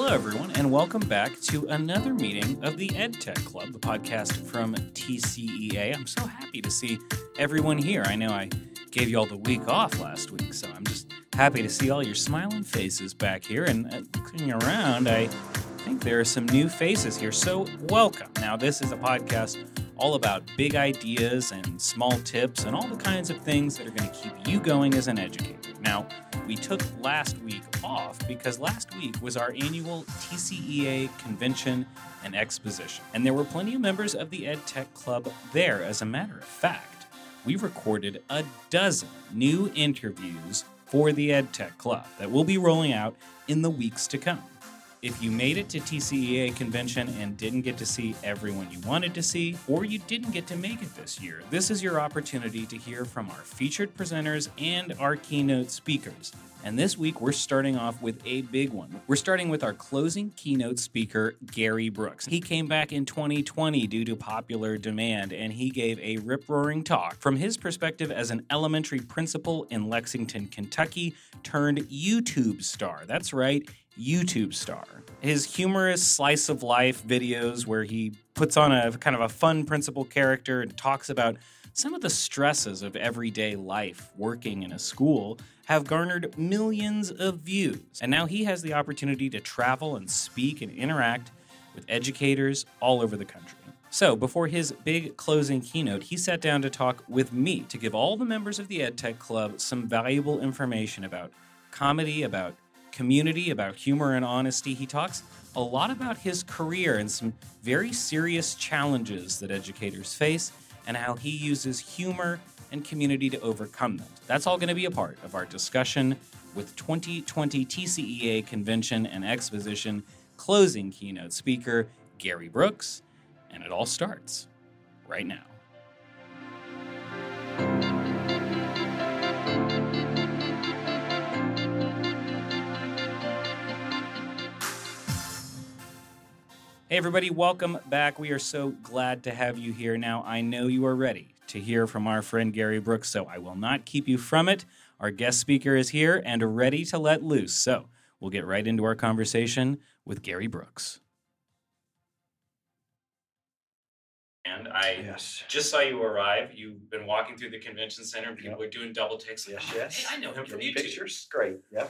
Hello, everyone, and welcome back to another meeting of the EdTech Club, the podcast from TCEA. I'm so happy to see everyone here. I know I gave you all the week off last week, so I'm just happy to see all your smiling faces back here. And looking around, I think there are some new faces here, so welcome. Now, this is a podcast all about big ideas and small tips and all the kinds of things that are going to keep you going as an educator. Now, we took last week off because last week was our annual TCEA convention and exposition. And there were plenty of members of the EdTech Club there. As a matter of fact, we recorded a dozen new interviews for the EdTech Club that will be rolling out in the weeks to come. If you made it to TCEA convention and didn't get to see everyone you wanted to see, or you didn't get to make it this year, this is your opportunity to hear from our featured presenters and our keynote speakers. And this week, we're starting off with a big one. We're starting with our closing keynote speaker, Gary Brooks. He came back in 2020 due to popular demand, and he gave a rip-roaring talk from his perspective as an elementary principal in Lexington, Kentucky, turned YouTube star. That's right, YouTube star. His humorous slice of life videos where he puts on a kind of a fun principal character and talks about some of the stresses of everyday life working in a school have garnered millions of views. And now he has the opportunity to travel and speak and interact with educators all over the country. So before his big closing keynote, he sat down to talk with me to give all the members of the EdTech Club some valuable information about comedy, about community, about humor and honesty. He talks a lot about his career and some very serious challenges that educators face and how he uses humor and community to overcome them. That's all going to be a part of our discussion with 2020 TCEA Convention and Exposition closing keynote speaker, Gary Brooks, and it all starts right now. Hey everybody, welcome back. We are so glad to have you here. Now, I know you are ready to hear from our friend Gary Brooks, so I will not keep you from it. Our guest speaker is here and ready to let loose. So we'll get right into our conversation with Gary Brooks. And I just saw you arrive. You've been walking through the convention center. People are doing double takes. Yes. Hey, I know him from YouTube. Pictures, great. Yep.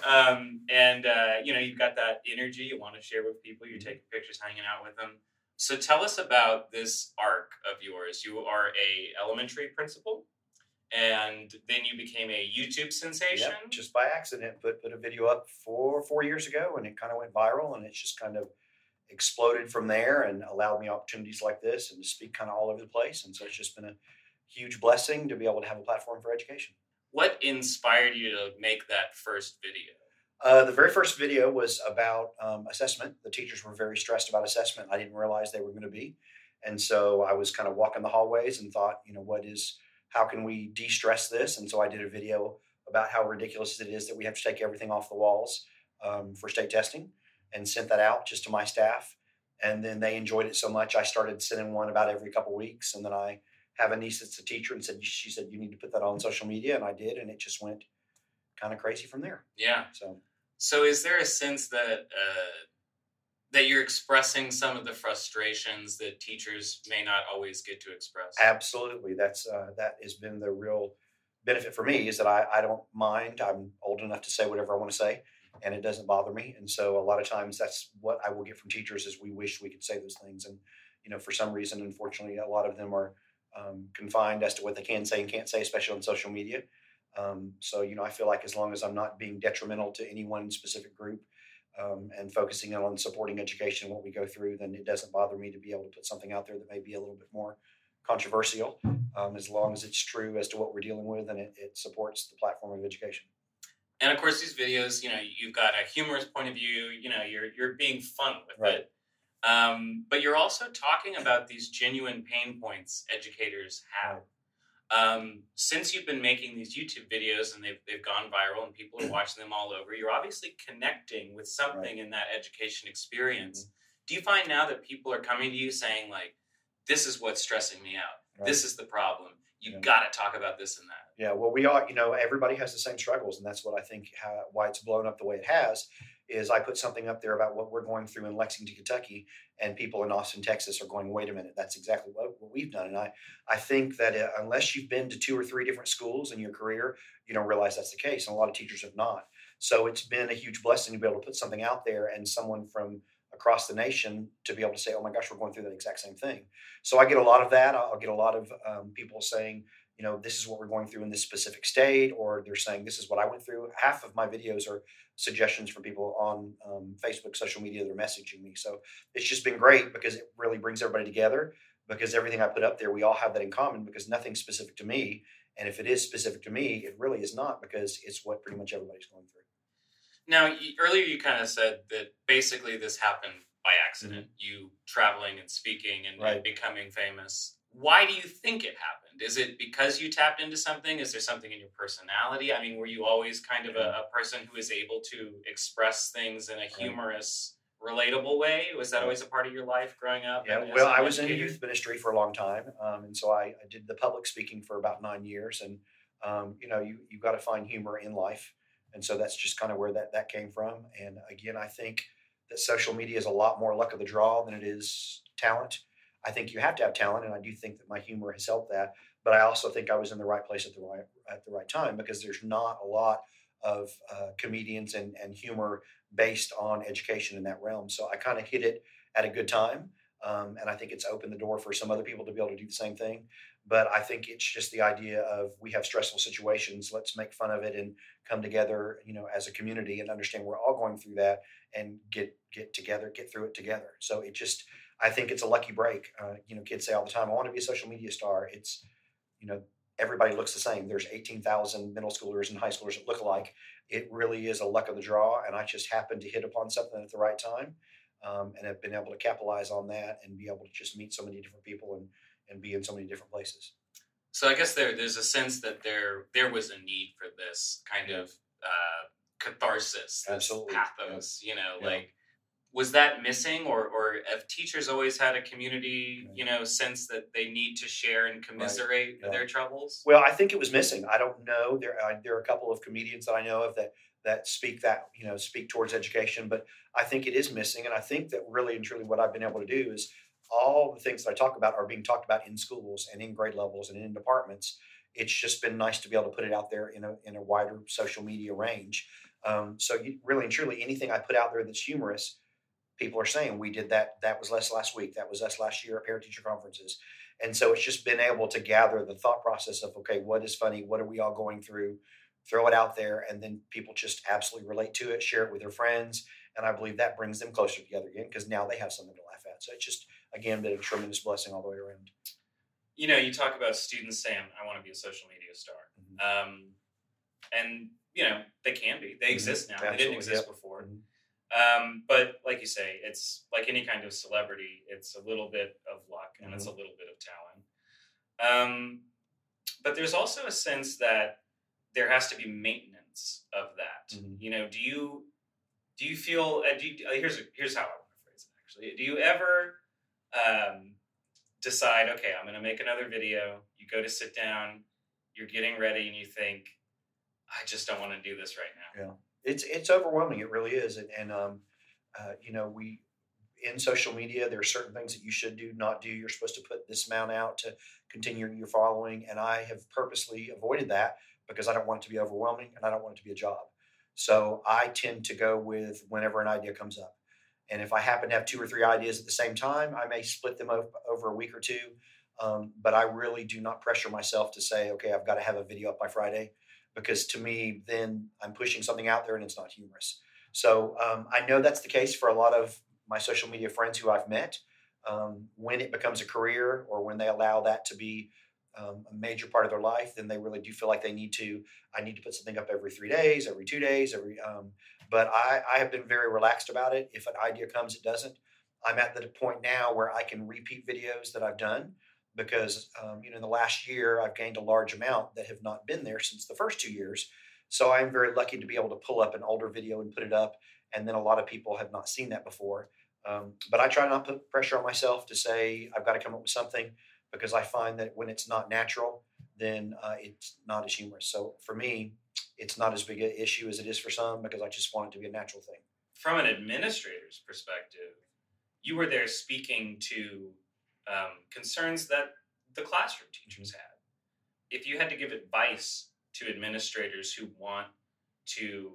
You've got that energy you want to share with people. You're taking pictures, hanging out with them. So tell us about this arc of yours. You are a elementary principal, and then you became a YouTube sensation. Yep. Just by accident, put a video up 4 years ago, and it kind of went viral, and it's just kind of exploded from there and allowed me opportunities like this and to speak kind of all over the place. And so it's just been a huge blessing to be able to have a platform for education. What inspired you to make that first video? The very first video was about assessment. The teachers were very stressed about assessment. I didn't realize they were going to be. And so I was kind of walking the hallways and thought, how can we de-stress this? And so I did a video about how ridiculous it is that we have to take everything off the walls for state testing, and sent that out just to my staff. And then they enjoyed it so much, I started sending one about every couple of weeks. And then I have a niece that's a teacher and she said, you need to put that on social media. And I did. And it just went kind of crazy from there. Yeah. So is there a sense that that you're expressing some of the frustrations that teachers may not always get to express? Absolutely. That has been the real benefit for me, is that I don't mind. I'm old enough to say whatever I want to say, and it doesn't bother me. And so a lot of times that's what I will get from teachers, is we wish we could say those things. And, for some reason, unfortunately, a lot of them are confined as to what they can say and can't say, especially on social media. I feel like as long as I'm not being detrimental to any one specific group and focusing on supporting education and what we go through, then it doesn't bother me to be able to put something out there that may be a little bit more controversial, as long as it's true as to what we're dealing with and it supports the platform of education. And of course, these videos, you've got a humorous point of view. You're being fun with it. But you're also talking about these genuine pain points educators have. Since you've been making these YouTube videos and they've gone viral and people are watching them all over, you're obviously connecting with something in that education experience. Mm-hmm. Do you find now that people are coming to you saying, like, this is what's stressing me out. Right. This is the problem. You've got to talk about this and that. Yeah, well, we are, everybody has the same struggles, and that's what I think why it's blown up the way it has, is I put something up there about what we're going through in Lexington, Kentucky, and people in Austin, Texas are going, wait a minute, that's exactly what we've done. And I think that unless you've been to 2 or 3 different schools in your career, you don't realize that's the case. And a lot of teachers have not. So it's been a huge blessing to be able to put something out there and someone from across the nation to be able to say, oh my gosh, we're going through that exact same thing. So I get a lot of that. I'll get a lot of people saying, this is what we're going through in this specific state, or they're saying this is what I went through. Half of my videos are suggestions from people on Facebook, social media. They're messaging me. So it's just been great because it really brings everybody together, because everything I put up there, we all have that in common, because nothing's specific to me. And if it is specific to me, it really is not, because it's what pretty much everybody's going through. Now, earlier you kind of said that basically this happened by accident, you traveling and speaking and becoming famous. Why do you think it happened? Is it because you tapped into something? Is there something in your personality? I mean, were you always kind of a person who is able to express things in a humorous, relatable way? Was that always a part of your life growing up? Yeah, well, I was in youth ministry for a long time. And so I did the public speaking for about 9 years. And, you've got to find humor in life. And so that's just kind of where that came from. And again, I think that social media is a lot more luck of the draw than it is talent. I think you have to have talent, and I do think that my humor has helped that. But I also think I was in the right place at the right time, because there's not a lot of comedians and humor based on education in that realm. So I kind of hit it at a good time, and I think it's opened the door for some other people to be able to do the same thing. But I think it's just the idea of, we have stressful situations. Let's make fun of it and come together, as a community, and understand we're all going through that, and get together, get through it together. So I think it's a lucky break. Kids say all the time, I want to be a social media star. It's, everybody looks the same. There's 18,000 middle schoolers and high schoolers that look alike. It really is a luck of the draw. And I just happened to hit upon something at the right time, and have been able to capitalize on that and be able to just meet so many different people and be in so many different places. So I guess there's a sense that there was a need for this kind of catharsis, this Absolutely. pathos, like, was that missing, or have teachers always had a community, sense that they need to share and commiserate their troubles? Well, I think it was missing. I don't know. There are a couple of comedians that I know of that speak towards education, but I think it is missing. And I think that really and truly what I've been able to do is, all the things that I talk about are being talked about in schools and in grade levels and in departments. It's just been nice to be able to put it out there in a wider social media range. So really and truly, anything I put out there that's humorous, people are saying, we did that. That was us last week. That was us last year at parent-teacher conferences. And so it's just been able to gather the thought process of, okay, what is funny? What are we all going through? Throw it out there. And then people just absolutely relate to it, share it with their friends. And I believe that brings them closer together again, because now they have something to laugh at. So it's just, again, been a tremendous blessing all the way around. You talk about students saying, I want to be a social media star. And, they can be. They exist now. Absolutely. They didn't exist before. But like you say, it's like any kind of celebrity. It's a little bit of luck and it's a little bit of talent. But there's also a sense that there has to be maintenance of that. Do you feel, here's how I want to phrase it actually. Do you ever decide, okay, I'm going to make another video. You go to sit down, you're getting ready, and you think, I just don't want to do this right now. Yeah. It's overwhelming. It really is. And we, in social media, there are certain things that you should do, not do. You're supposed to put this amount out to continue your following. And I have purposely avoided that, because I don't want it to be overwhelming and I don't want it to be a job. So I tend to go with whenever an idea comes up. And if I happen to have 2 or 3 ideas at the same time, I may split them over a week or two. But I really do not pressure myself to say, okay, I've got to have a video up by Friday, because to me, then I'm pushing something out there and it's not humorous. So I know that's the case for a lot of my social media friends who I've met. When it becomes a career, or when they allow that to be a major part of their life, then they really do feel like I need to put something up every 3 days, every 2 days, but I have been very relaxed about it. If an idea comes, it doesn't. I'm at the point now where I can repeat videos that I've done, because, in the last year, I've gained a large amount that have not been there since the first 2 years. So I'm very lucky to be able to pull up an older video and put it up. And then a lot of people have not seen that before. But I try not to put pressure on myself to say, I've got to come up with something, because I find that when it's not natural, then it's not as humorous. So for me, it's not as big an issue as it is for some, because I just want it to be a natural thing. from an administrator's perspective, you were there speaking to concerns that the classroom teachers had. If you had to give advice to administrators who want to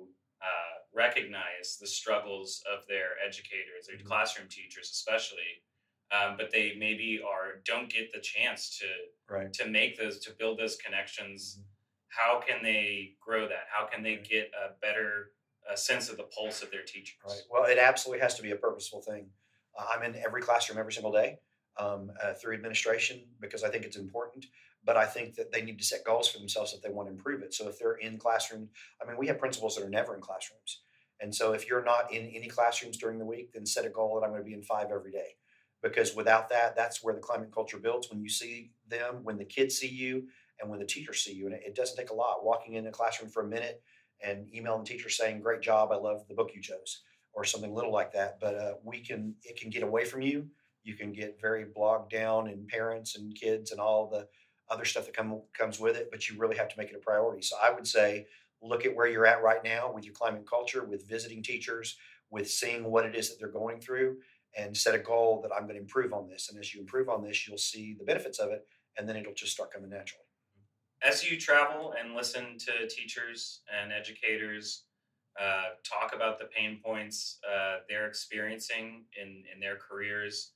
recognize the struggles of their educators, their classroom teachers especially, but they maybe don't get the chance to make to build those connections. How can they grow that? How can they get a better sense of the pulse of their teachers? Right. Well, it absolutely has to be a purposeful thing. I'm in every classroom every single day through administration because I think it's important. But I think that they need to set goals for themselves if they want to improve it. So if they're in classrooms, we have principals that are never in classrooms. And so if you're not in any classrooms during the week, then set a goal that I'm going to be in 5 every day. Because without that, that's where the climate culture builds. When you see them, when the kids see you, and when the teachers see you. And it doesn't take a lot. Walking in a classroom for a minute and emailing the teacher saying, "Great job, I love the book you chose," or something little like that. But it can get away from you. You can get very bogged down in parents and kids and all the other stuff that comes with it, but you really have to make it a priority. So I would say, look at where you're at right now with your climate culture, with visiting teachers, with seeing what it is that they're going through, and set a goal that I'm going to improve on this. And as you improve on this, you'll see the benefits of it, and then it'll just start coming naturally. As you travel and listen to teachers and educators talk about the pain points they're experiencing in their careers,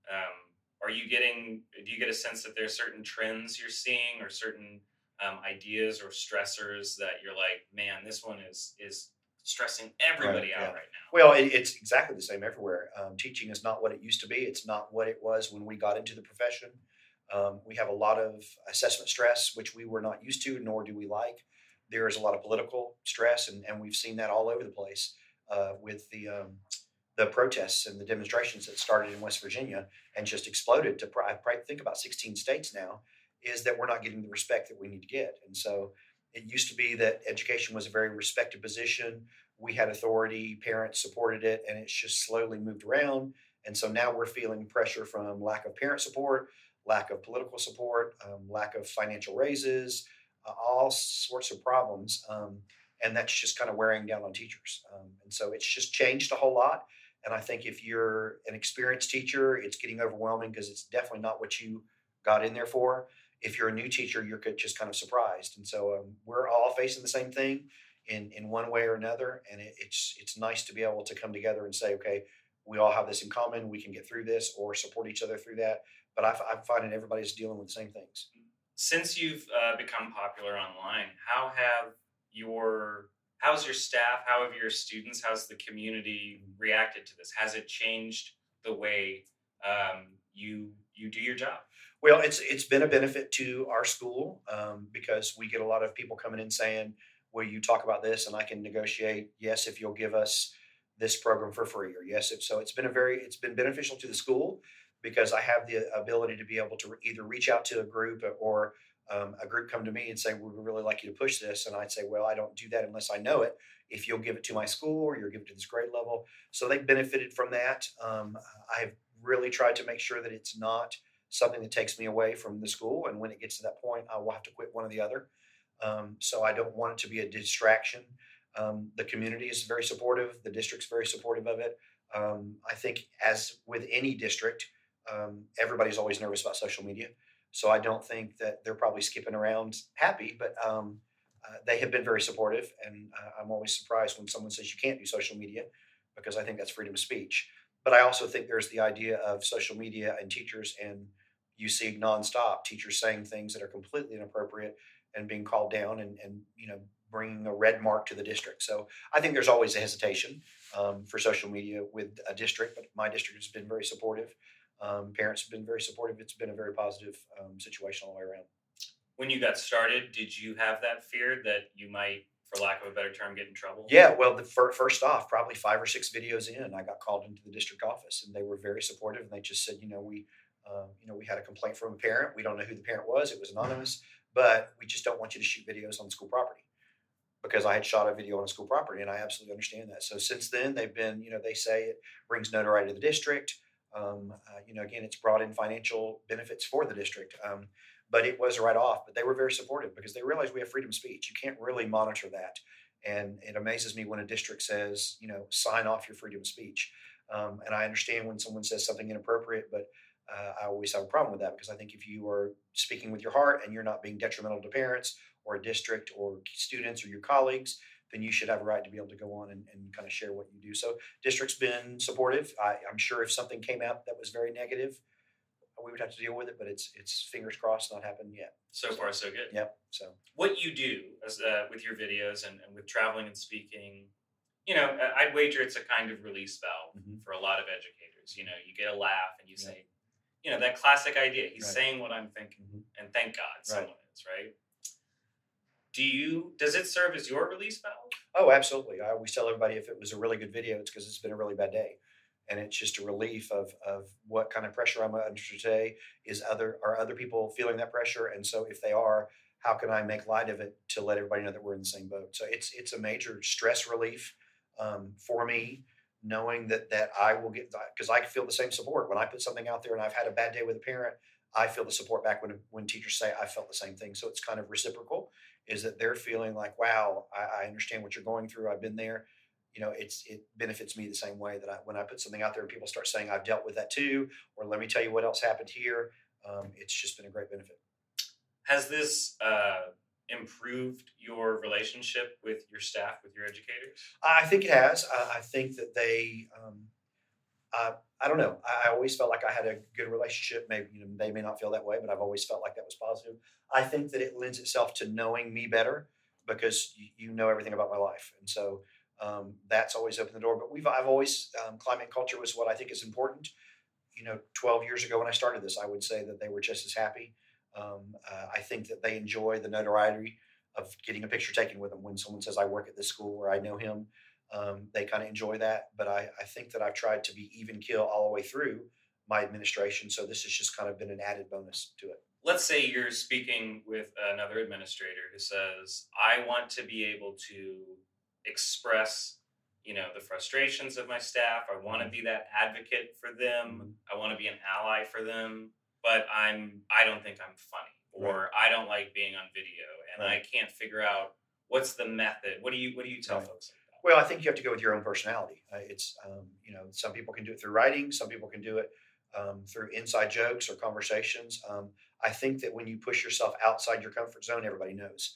do you get a sense that there's certain trends you're seeing or certain ideas or stressors that you're like, man, this one is stressing everybody out right now? Well, it's exactly the same everywhere. Teaching is not what it used to be. It's not what it was when we got into the profession. We have a lot of assessment stress, which we were not used to, nor do we like. There is a lot of political stress, and we've seen that all over the place with the protests and the demonstrations that started in West Virginia and just exploded to I think about 16 states now, is that we're not getting the respect that we need to get. And so it used to be that education was a very respected position. We had authority, parents supported it, and it's just slowly moved around. And so now we're feeling pressure from lack of parent support, lack of political support, lack of financial raises, all sorts of problems. And that's just kind of wearing down on teachers. And so it's just changed a whole lot. And I think if you're an experienced teacher, it's getting overwhelming because it's definitely not what you got in there for. If you're a new teacher, you're just kind of surprised. And so we're all facing the same thing in one way or another. And it's nice to be able to come together and say, okay, we all have this in common. We can get through this or support each other through that. But I'm finding everybody's dealing with the same things. Since you've become popular online, how's your staff? How have your students? How's the community reacted to this? Has it changed the way you do your job? Well, it's been a benefit to our school because we get a lot of people coming in saying, "Will you talk about this?" And I can negotiate. Yes, if you'll give us this program for free, or yes, if so. It's been beneficial to the school because I have the ability to be able to either reach out to a group or a group come to me and say, "We would really like you to push this." And I'd say, "Well, I don't do that unless I know it. If you'll give it to my school or you'll give it to this grade level." So they benefited from that. I've really tried to make sure that it's not something that takes me away from the school. And when it gets to that point, I will have to quit one or the other. So I don't want it to be a distraction. The community is very supportive. The district's very supportive of it. I think as with any district, everybody's always nervous about social media. So I don't think that they're probably skipping around happy, but they have been very supportive. And I'm always surprised when someone says you can't do social media because I think that's freedom of speech. But I also think there's the idea of social media and teachers, and you see nonstop teachers saying things that are completely inappropriate and being called down and bringing a red mark to the district. So I think there's always a hesitation for social media with a district, but my district has been very supportive. Parents have been very supportive. It's been a very positive situation all the way around. When you got started, did you have that fear that you might, for lack of a better term, get in trouble? Yeah, well, first off, probably 5 or 6 videos in, I got called into the district office, and they were very supportive. And they just said, we had a complaint from a parent. We don't know who the parent was. It was anonymous, but we just don't want you to shoot videos on school property, because I had shot a video on a school property, and I absolutely understand that. So since then, they've been, they say it brings notoriety to the district. Again, it's brought in financial benefits for the district. But it was right off. But they were very supportive because they realized we have freedom of speech. You can't really monitor that. And it amazes me when a district says, sign off your freedom of speech. And I understand when someone says something inappropriate, but I always have a problem with that because I think if you are speaking with your heart and you're not being detrimental to parents or a district or students or your colleagues, then you should have a right to be able to go on and kind of share what you do. So district's been supportive. I'm sure if something came out that was very negative, we would have to deal with it, but it's fingers crossed not happened yet. So far, so good. Yep. So what you do as with your videos and with traveling and speaking, I'd wager it's a kind of release valve for a lot of educators. You get a laugh and you say, that classic idea. He's saying what I'm thinking, and thank God someone is, right? Does it serve as your release valve? Oh, absolutely. I always tell everybody if it was a really good video, it's because it's been a really bad day. And it's just a relief of what kind of pressure I'm under today. Are other people feeling that pressure? And so if they are, how can I make light of it to let everybody know that we're in the same boat? So it's a major stress relief for me, knowing that I will get, because I feel the same support. When I put something out there and I've had a bad day with a parent, I feel the support back when teachers say I felt the same thing. So it's kind of reciprocal, is that they're feeling like, wow, I understand what you're going through. I've been there. It benefits me the same way that when I put something out there and people start saying I've dealt with that too, or let me tell you what else happened here. It's just been a great benefit. Has this improved your relationship with your staff, with your educators? I think it has. I think that they, I don't know. I always felt like I had a good relationship. Maybe they may not feel that way, but I've always felt like that was positive. I think that it lends itself to knowing me better because you know everything about my life, and so that's always opened the door. But I've always climate and culture was what I think is important. 12 years ago when I started this, I would say that they were just as happy. I think that they enjoy the notoriety of getting a picture taken with them. When someone says I work at this school or I know him, they kind of enjoy that. But I think that I've tried to be even keel all the way through my administration. So this has just kind of been an added bonus to it. Let's say you're speaking with another administrator who says, I want to be able to express, the frustrations of my staff. I want to be that advocate for them. I want to be an ally for them, but I don't think I'm funny, or I don't like being on video, and I can't figure out what's the method. What do you tell folks like that? Well, I think you have to go with your own personality. It's some people can do it through writing, some people can do it through inside jokes or conversations. I think that when you push yourself outside your comfort zone, everybody knows.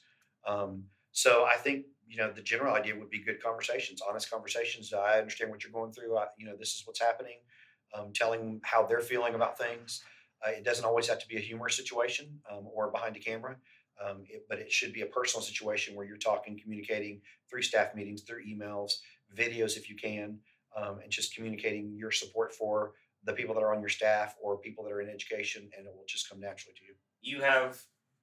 So I think, the general idea would be good conversations, honest conversations. I understand what you're going through. This is what's happening. Telling them how they're feeling about things. It doesn't always have to be a humorous situation or behind a camera, but it should be a personal situation where you're talking, communicating through staff meetings, through emails, videos if you can, and just communicating your support for the people that are on your staff or people that are in education, and it will just come naturally to you. You have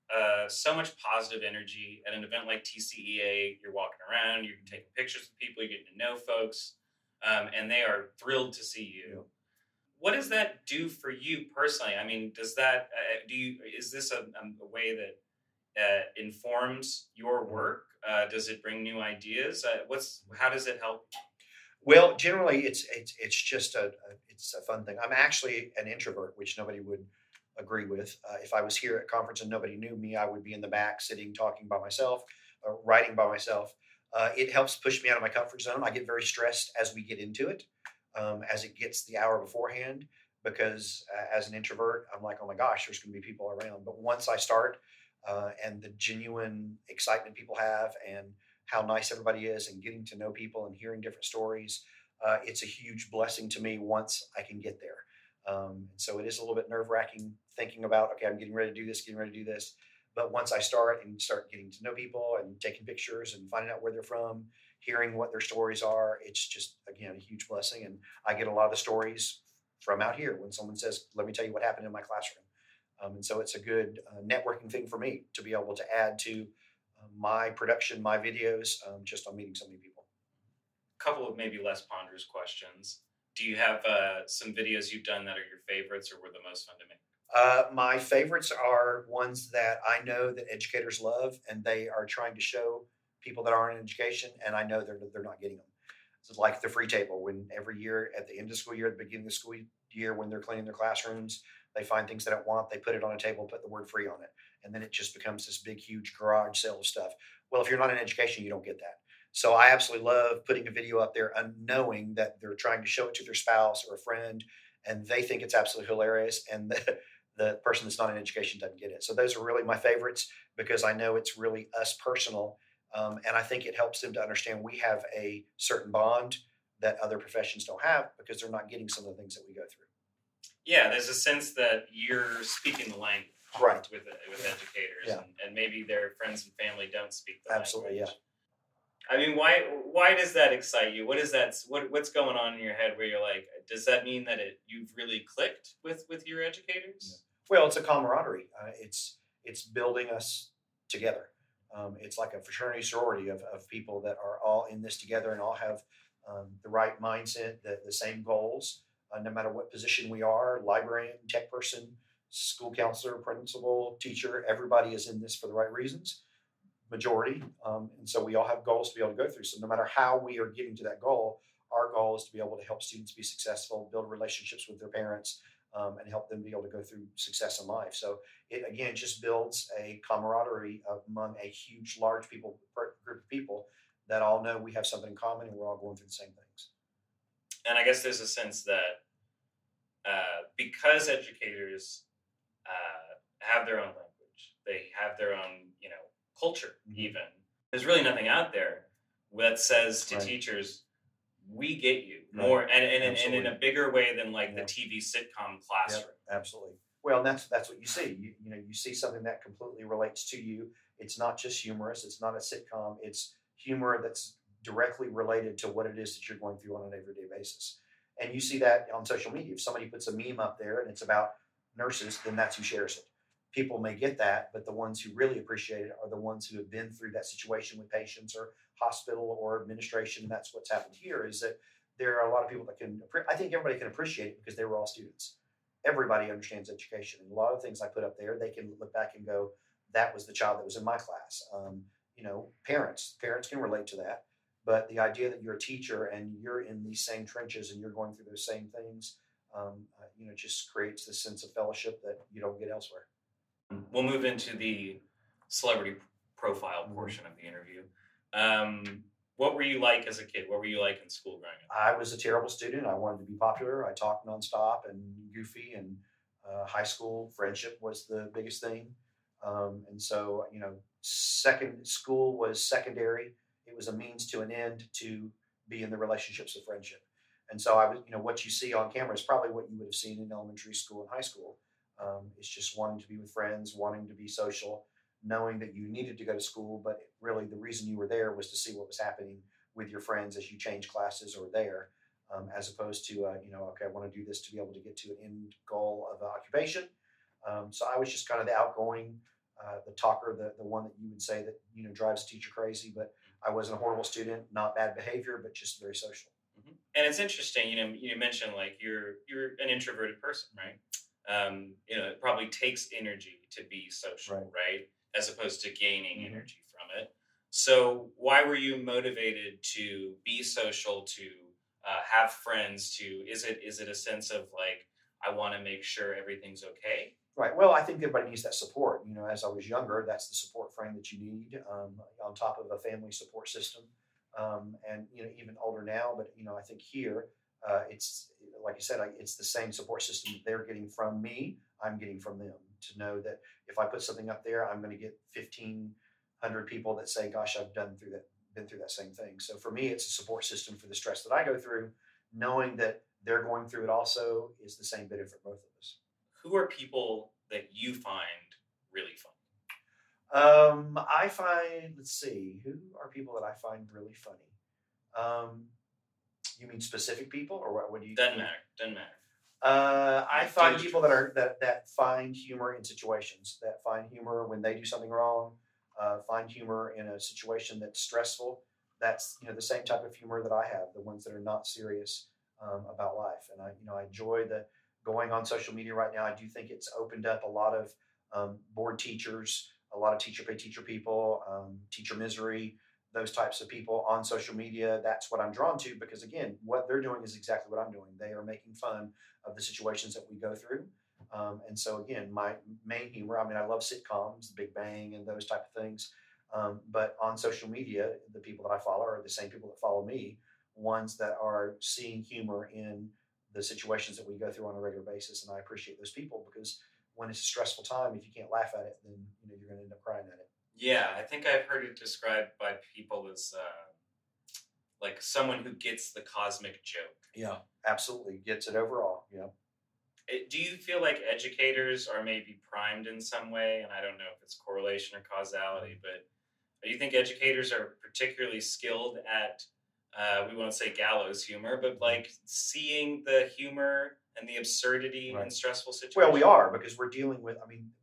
so much positive energy at an event like TCEA. You're walking around, you're taking pictures with people, you're getting to know folks, and they are thrilled to see you. Yeah. What does that do for you personally? I mean, does that is this a way that informs your work? Does it bring new ideas? How does it help? Well, generally, it's just a fun thing. I'm actually an introvert, which nobody would agree with. If I was here at conference and nobody knew me, I would be in the back sitting, talking by myself, writing by myself. It helps push me out of my comfort zone. I get very stressed as we get into it, as it gets the hour beforehand, because as an introvert, I'm like, oh my gosh, there's going to be people around. But once I start and the genuine excitement people have and how nice everybody is and getting to know people and hearing different stories, it's a huge blessing to me once I can get there. So it is a little bit nerve-wracking thinking about, okay, I'm getting ready to do this. But once I start getting to know people and taking pictures and finding out where they're from, hearing what their stories are, it's just, again, a huge blessing. And I get a lot of the stories from out here when someone says, let me tell you what happened in my classroom. And so it's a good networking thing for me to be able to add to my production, my videos, just on meeting so many people. A couple of maybe less ponderous questions. Do you have some videos you've done that are your favorites or were the most fun to make? My favorites are ones that I know that educators love, and they are trying to show people that aren't in education, and I know they're not getting them. It's like the free table, when every year at the end of the school year, at the beginning of the school year, when they're cleaning their classrooms, they find things they don't want, they put it on a table, put the word free on it, and then it just becomes this big, huge garage sale of stuff. Well, if you're not in education, you don't get that. So I absolutely love putting a video up there and knowing that they're trying to show it to their spouse or a friend, and they think it's absolutely hilarious, and the person that's not in education doesn't get it. So those are really my favorites because I know it's really us personal, and I think it helps them to understand we have a certain bond that other professions don't have because they're not getting some of the things that we go through. Yeah, there's a sense that you're speaking the language, Right. with educators, Yeah. and maybe their friends and family don't speak the Absolutely, language. yeah. I mean, why does that excite you? What is that? What's going on in your head where you're like, does that mean that you've really clicked with your educators? Well, it's a camaraderie. It's building us together. It's like a fraternity sorority of people that are all in this together and all have the right mindset, the same goals, no matter what position we are, librarian, tech person, school counselor, principal, teacher, everybody is in this for the right reasons, majority. And so we all have goals to be able to go through. So no matter how we are getting to that goal, our goal is to be able to help students be successful, build relationships with their parents, and help them be able to go through success in life. So it, again, just builds a camaraderie among a huge, large group of people that all know we have something in common and we're all going through the same things. And I guess there's a sense that because educators have their own language, they have their own, culture. Even there's really nothing out there that says to teachers, "We get you more," and in a bigger way than like the TV sitcom classroom. Yep, absolutely. Well, and that's what you see. You see something that completely relates to you. It's not just humorous. It's not a sitcom. It's humor that's directly related to what it is that you're going through on an everyday basis. And you see that on social media. If somebody puts a meme up there and it's about nurses, then that's who shares it. People may get that, but the ones who really appreciate it are the ones who have been through that situation with patients or hospital or administration. And that's what's happened here is that there are a lot of people that I think everybody can appreciate it because they were all students. Everybody understands education. And a lot of things I put up there, they can look back and go, that was the child that was in my class. Parents can relate to that. But the idea that you're a teacher and you're in these same trenches and you're going through those same things, just creates this sense of fellowship that you don't get elsewhere. We'll move into the celebrity profile portion of the interview. What were you like as a kid? What were you like in school growing up? I was a terrible student. I wanted to be popular. I talked nonstop and goofy, and high school friendship was the biggest thing. And so, second school was secondary. It was a means to an end to be in the relationships of friendship. And so I was, what you see on camera is probably what you would have seen in elementary school and high school. It's just wanting to be with friends, wanting to be social, knowing that you needed to go to school, but really the reason you were there was to see what was happening with your friends as you change classes or there, as opposed to, okay, I want to do this to be able to get to an end goal of occupation. So I was just kind of the outgoing, the talker, the one that you would say that, drives a teacher crazy, but I wasn't a horrible student, not bad behavior, but just very social. Mm-hmm. And it's interesting, you mentioned like you're an introverted person, right? It probably takes energy to be social, right? As opposed to gaining energy from it. So why were you motivated to be social, to have friends, is it a sense of like, I want to make sure everything's okay? Right. Well, I think everybody needs that support. As I was younger, that's the support frame that you need on top of a family support system. And, even older now, but, I think here it's, like I said, it's the same support system they're getting from me, I'm getting from them, to know that if I put something up there, I'm going to get 1,500 people that say, gosh, I've been through that same thing. So for me, it's a support system for the stress that I go through. Knowing that they're going through it also is the same benefit for both of us. Who are people that you find really funny? Let's see, who are people that I find really funny? You mean specific people, or what do you? Doesn't matter. I find people that find humor in situations, that find humor when they do something wrong, find humor in a situation that's stressful. That's the same type of humor that I have. The ones that are not serious about life, and I enjoy the going on social media right now. I do think it's opened up a lot of bored teachers, a lot of teacher pay teacher people, teacher misery, those types of people on social media. That's what I'm drawn to because, again, what they're doing is exactly what I'm doing. They are making fun of the situations that we go through. And so, again, my main humor, I love sitcoms, The Big Bang and those type of things. But on social media, the people that I follow are the same people that follow me, ones that are seeing humor in the situations that we go through on a regular basis. And I appreciate those people because when it's a stressful time, if you can't laugh at it, then you're going to end up crying at it. Yeah, I think I've heard it described by people as like someone who gets the cosmic joke. Yeah, absolutely. Gets it overall. Yeah. Do you feel like educators are maybe primed in some way? And I don't know if it's correlation or causality, but do you think educators are particularly skilled at, we won't say gallows humor, but like seeing the humor and the absurdity in stressful situations? Well, we are, because we're dealing with,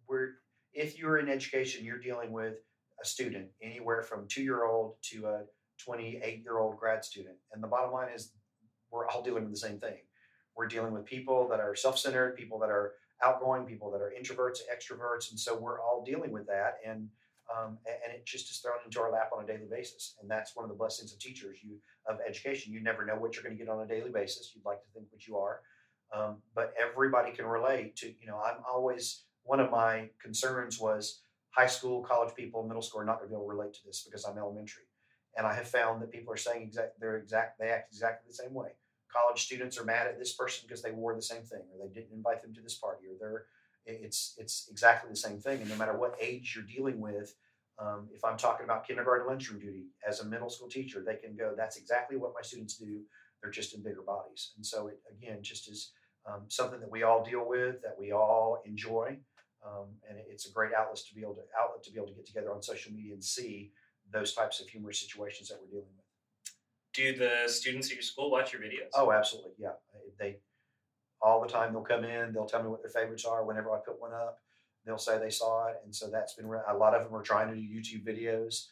if you're in education, you're dealing with a student anywhere from 2-year-old to a 28-year-old grad student. And the bottom line is we're all dealing with the same thing. We're dealing with people that are self-centered, people that are outgoing, people that are introverts, extroverts. And so we're all dealing with that. And it just is thrown into our lap on a daily basis. And that's one of the blessings of teachers, of education. You never know what you're going to get on a daily basis. You'd like to think what you are. But everybody can relate to, I'm always, one of my concerns was high school, college people, middle school are not going to be able to relate to this because I'm elementary. And I have found that people are saying they act exactly the same way. College students are mad at this person because they wore the same thing, or they didn't invite them to this party, or it's exactly the same thing. And no matter what age you're dealing with, if I'm talking about kindergarten lunchroom duty as a middle school teacher, they can go, that's exactly what my students do. They're just in bigger bodies. And so it, again, just is something that we all deal with, that we all enjoy. And it's a great outlet to be able to get together on social media and see those types of humorous situations that we're dealing with. Do the students at your school watch your videos? Oh, absolutely. Yeah. They all the time, they'll come in, they'll tell me what their favorites are. Whenever I put one up, they'll say they saw it. And so that's been, a lot of them are trying to do YouTube videos.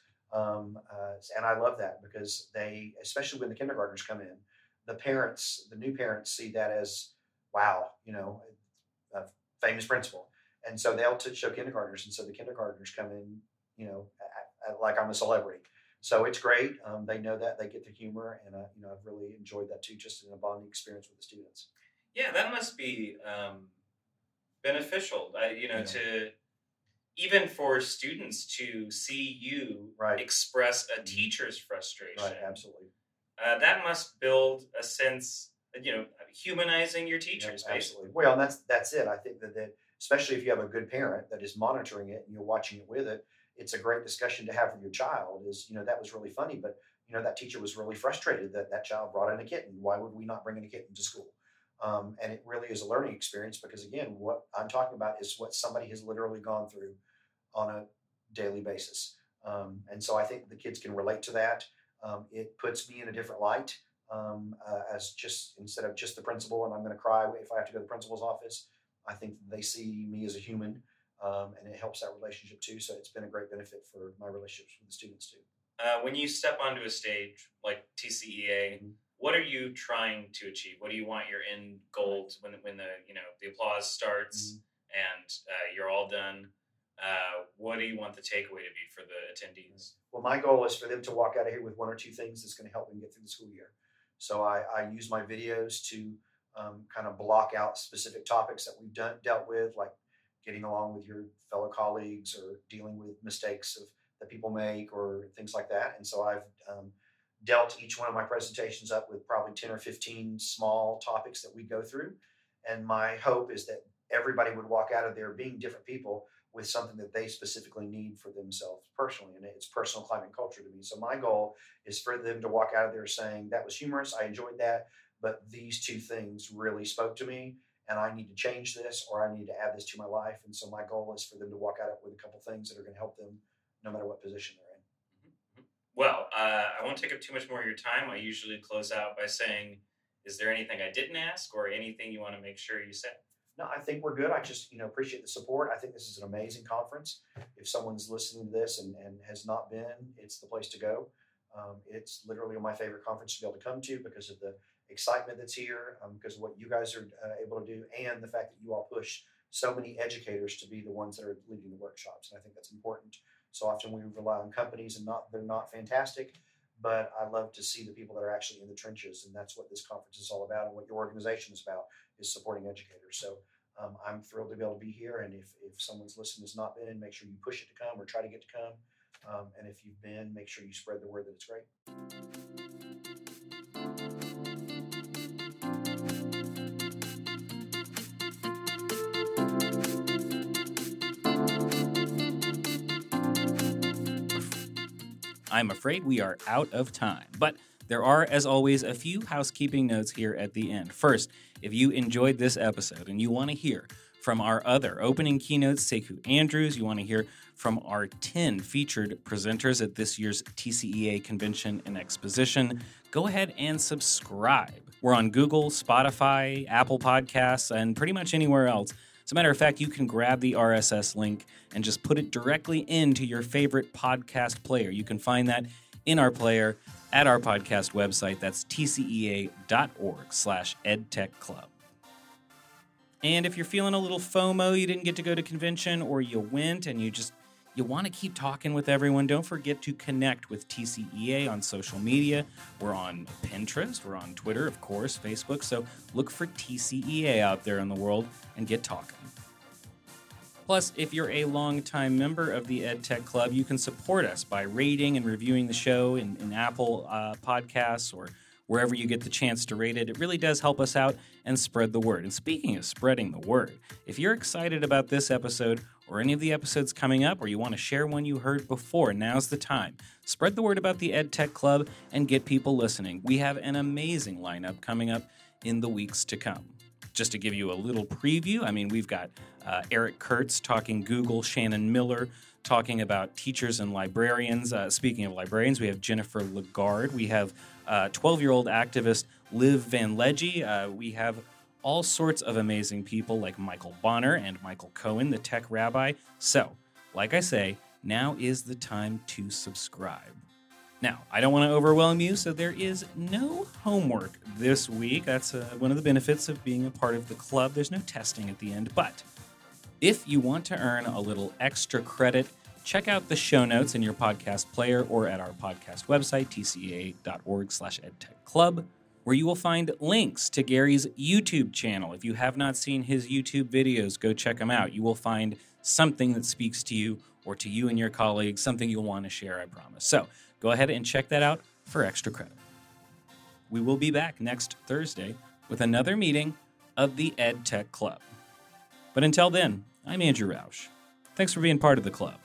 And I love that because they, especially when the kindergartners come in, the new parents see that as, wow, a famous principal. And so they'll show kindergartners. And so the kindergartners come in, like I'm a celebrity. So it's great. They know that, they get the humor, and I've really enjoyed that too, just in a bonding experience with the students. Yeah, that must be beneficial. To even for students to see you express a teacher's frustration. Right, absolutely. That must build a sense, humanizing your teachers. Yep, absolutely. Well, and that's it. I think that especially if you have a good parent that is monitoring it and you're watching it with it, it's a great discussion to have with your child. Is, that was really funny, but that teacher was really frustrated that child brought in a kitten. Why would we not bring in a kitten to school? And it really is a learning experience because, again, what I'm talking about is what somebody has literally gone through on a daily basis. And so I think the kids can relate to that. It puts me in a different light as just, instead of just the principal, and I'm going to cry if I have to go to the principal's office. I think they see me as a human, and it helps that relationship too. So it's been a great benefit for my relationships with the students too. When you step onto a stage like TCEA, what are you trying to achieve? What do you want your end goal when the applause starts and you're all done? What do you want the takeaway to be for the attendees? Well, my goal is for them to walk out of here with one or two things that's going to help them get through the school year. So I use my videos to kind of block out specific topics that we've dealt with, like getting along with your fellow colleagues or dealing with mistakes that people make or things like that. And so I've dealt each one of my presentations up with probably 10 or 15 small topics that we go through. And my hope is that everybody would walk out of there being different people with something that they specifically need for themselves personally. And it's personal climate and culture to me. So my goal is for them to walk out of there saying, that was humorous, I enjoyed that, but these two things really spoke to me, and I need to change this, or I need to add this to my life. And so my goal is for them to walk out with a couple things that are going to help them no matter what position they're in. Well, I won't take up too much more of your time. I usually close out by saying, is there anything I didn't ask or anything you want to make sure you said? No, I think we're good. I just, appreciate the support. I think this is an amazing conference. If someone's listening to this and has not been, it's the place to go. It's literally my favorite conference to be able to come to because of the excitement that's here, because of what you guys are able to do, and the fact that you all push so many educators to be the ones that are leading the workshops. And I think that's important. So often we rely on companies, and they're not fantastic, but I love to see the people that are actually in the trenches. And that's what this conference is all about, and what your organization is about, is supporting educators. So I'm thrilled to be able to be here. And if someone's listening has not been, make sure you push it to come or try to get to come. And if you've been, make sure you spread the word that it's great. I'm afraid we are out of time, but there are, as always, a few housekeeping notes here at the end. First, if you enjoyed this episode and you want to hear from our other opening keynotes, Sekou Andrews, you want to hear from our 10 featured presenters at this year's TCEA Convention and Exposition, go ahead and subscribe. We're on Google, Spotify, Apple Podcasts, and pretty much anywhere else. As a matter of fact, you can grab the RSS link and just put it directly into your favorite podcast player. You can find that in our player at our podcast website. That's tcea.org/edtechclub. And if you're feeling a little FOMO, you didn't get to go to convention, or you went and you want to keep talking with everyone, don't forget to connect with TCEA on social media. We're on Pinterest, we're on Twitter, of course, Facebook. So look for TCEA out there in the world and get talking. Plus, if you're a longtime member of the EdTech Club, you can support us by rating and reviewing the show in Apple Podcasts or wherever you get the chance to rate it. It really does help us out and spread the word. And speaking of spreading the word, if you're excited about this episode or any of the episodes coming up, or you want to share one you heard before, now's the time. Spread the word about the EdTech Club and get people listening. We have an amazing lineup coming up in the weeks to come. Just to give you a little preview, we've got Eric Kurtz talking Google, Shannon Miller talking about teachers and librarians. Speaking of librarians, we have Jennifer Lagarde. We have 12-year-old activist Liv Van Legge. We have all sorts of amazing people like Michael Bonner and Michael Cohen, the tech rabbi. So, like I say, now is the time to subscribe. Now, I don't want to overwhelm you, so there is no homework this week. That's one of the benefits of being a part of the club. There's no testing at the end, but if you want to earn a little extra credit, check out the show notes in your podcast player or at our podcast website, tcea.org/edtechclub, where you will find links to Gary's YouTube channel. If you have not seen his YouTube videos, go check them out. You will find something that speaks to you or to you and your colleagues, something you'll want to share, I promise. So go ahead and check that out for extra credit. We will be back next Thursday with another meeting of the EdTech Club. But until then, I'm Andrew Roush. Thanks for being part of the club.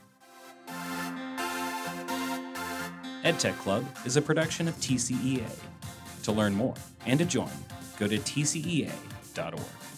EdTech Club is a production of TCEA. To learn more and to join, go to tcea.org.